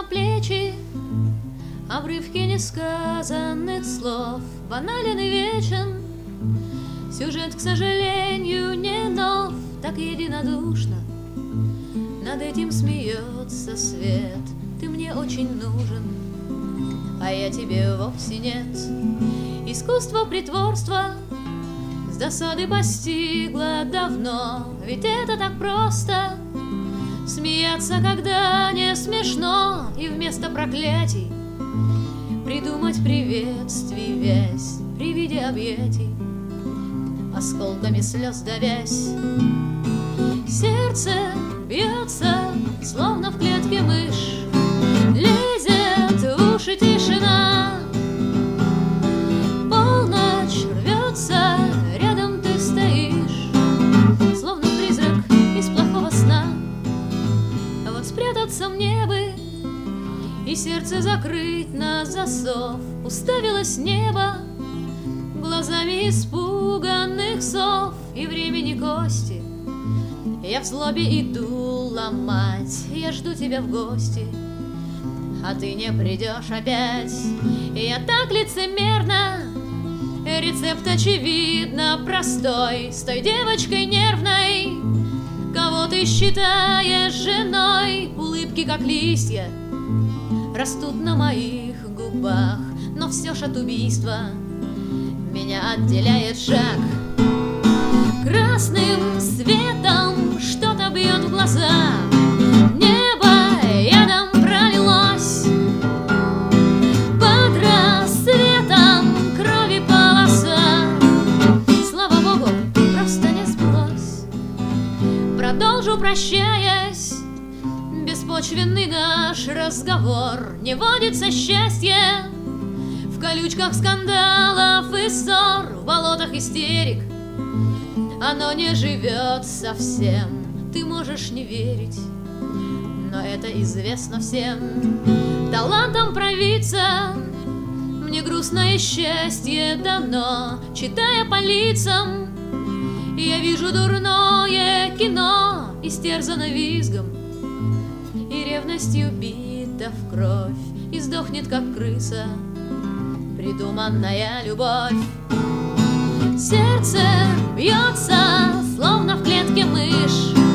плечи обрывки несказанных слов. Банален и вечен сюжет, к сожалению, не нов. Так единодушно над этим смеется свет. Ты мне очень нужен, а я тебе вовсе нет. Искусство притворства с досады постигло давно. Ведь это так просто — смеяться, когда не смешно, и вместо проклятий придумать приветствий вязь при виде объятий, осколками слез давясь. Сердце бьется, словно в клетке мышь, лезет в уши тишина. Полночь рвется, рядом ты стоишь, словно призрак из плохого сна. А вот спрятаться мне бы и сердце закрыть на засов. Уставилось небо глазами испуганных сов, и времени кости я в злобе иду ломать. Я жду тебя в гости, а ты не придешь опять. Я так лицемерно, рецепт очевидно простой. С той девочкой нервной, кого ты считаешь женой. Улыбки, как листья, растут на моих губах, но все ж от убийства меня отделяет шаг. Красным светом что-то бьет в глаза, небо ядом пролилось. Под рассветом крови полоса, слава богу, просто не сбылось. Продолжу, прощаясь, беспочвенный наш разговор. Не водится счастье в колючках скандалов и ссор, в болотах истерик оно не живет совсем. Ты можешь не верить, но это известно всем. Талантом провидца мне грустное счастье дано. Читая по лицам, я вижу дурное кино, истерзано визгом и ревностью бита в кровь, и сдохнет, как крыса, придуманная любовь. Сердце бьется, словно в клетке мышь,